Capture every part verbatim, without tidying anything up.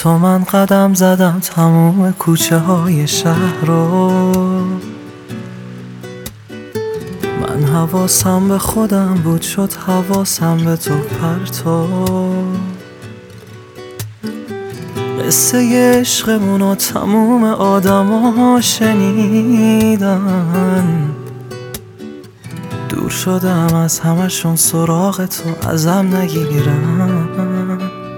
تو من قدم زدم تموم کوچه های شهر رو، من حواسم به خودم بود شد حواسم به تو پرتو. قصه عشقمونو تموم آدما شنیدن، دور شدم از همشون سراغ تو ازم نگیرن.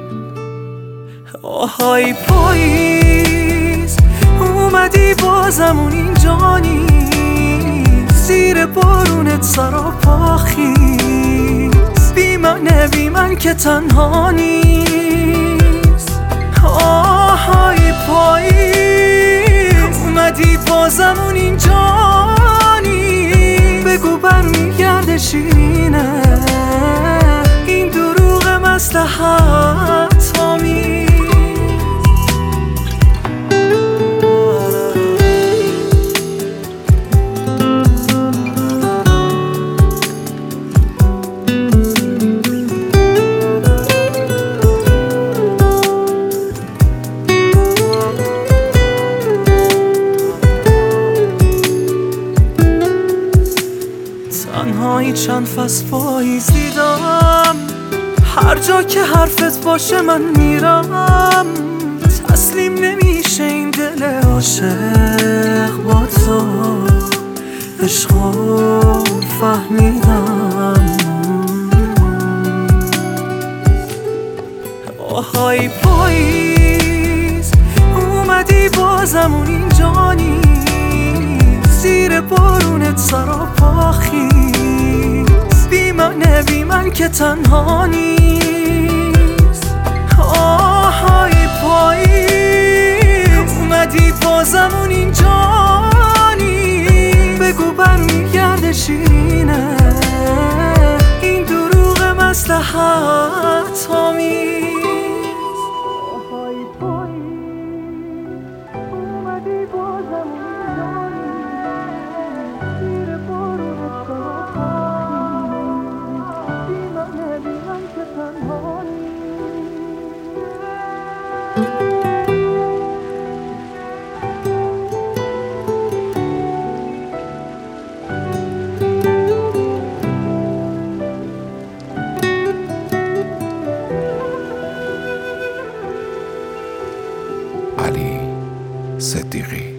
آهای پاییز اومدی بازمون اینجا نیست، زیر بارونت سراپا خیز، بی من بی من که تنها نیست. آهای پاییز اومدی بازمون اینجا نیست، بگو برمیگرده شیرینه این دروغ مصلحت آمیز. تنهایی چند فصل پاییز دیدم، هر جا که حرفت باشه من میرم. تسلیم نمیشه این دل عاشق با تو، عشقو فهمیدم. آهای پاییز اومدی بازمون اینجا نیست، زیر بارونت سراپا خیز، بی من بی من که تنها نیست. آهای پاییز اومدی بازمون اینجا نیست، بگو برمیگرده شیرینه این دروغ مصلحت آمیز. آهای پاییز اومدی بازمون اینجا نیست، زیر بارونت سراپا خیز، بی من بی من که تنها نیست. علی صدیقی.